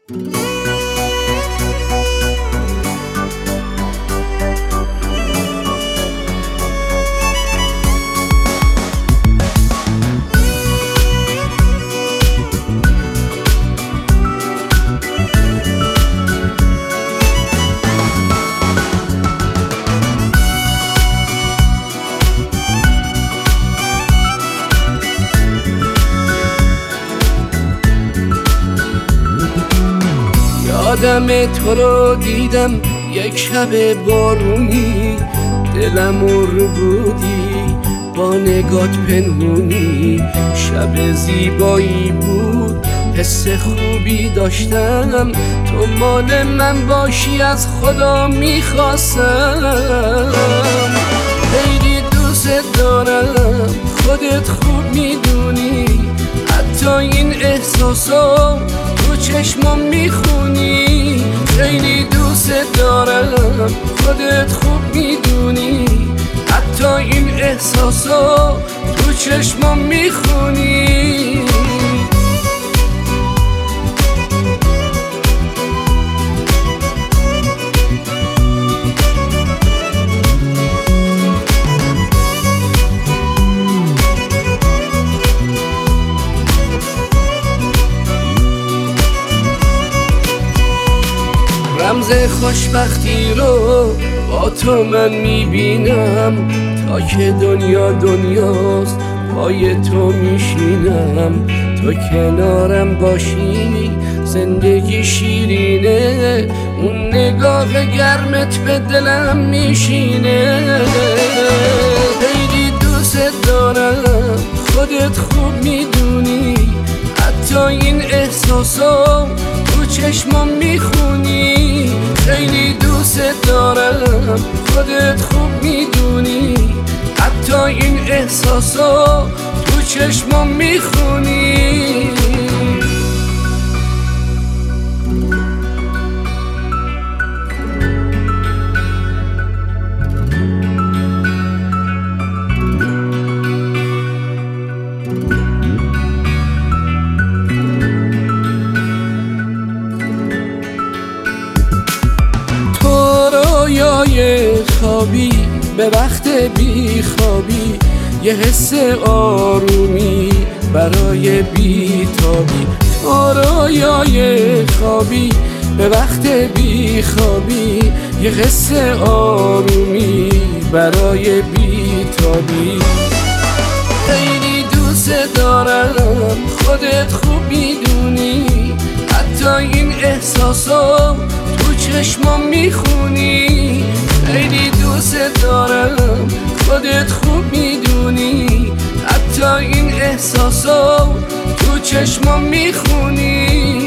یادم تو رو دیدم یک شب بارونی، دلم رو بودی با نگات پنهونی. شب زیبایی بود، حس خوبی داشتم، تو مال من باشی از خدا میخواستم. خیلی دوست دارم، خودت خوب میدونی، حتی این احساسا تو چشمم میخونی. خیلی دوست دارم، خودت خوب میدونی، حتی این احساسا تو چشمم میخونی. رمز خوشبختی رو با تو من میبینم، تا که دنیا دنیاست پای تو میشینم. تو کنارم باشی زندگی شیرینه، اون نگاه گرمت به دلم میشینه. خیلی دوست دارم، خودت خوب میدونی، حتی این احساسا تو چشمم میخونی. خیلی دوست دارم، خودت خوب میدونی، حتی این احساسا تو چشمم میخونی. خوابی به وقت بی خوابی، یه حس آرومی برای بی تابی. تو رویای خوابی به وقت بی خوابی، یه حس آرومی برای بی تابی. خیلی دوست دارم، خودت خوب میدونی، حتی این احساسا تو چشمم میخونی. خیلی دوست دارم، خودت خوب میدونی، حتی این احساسا تو چشمم میخونی.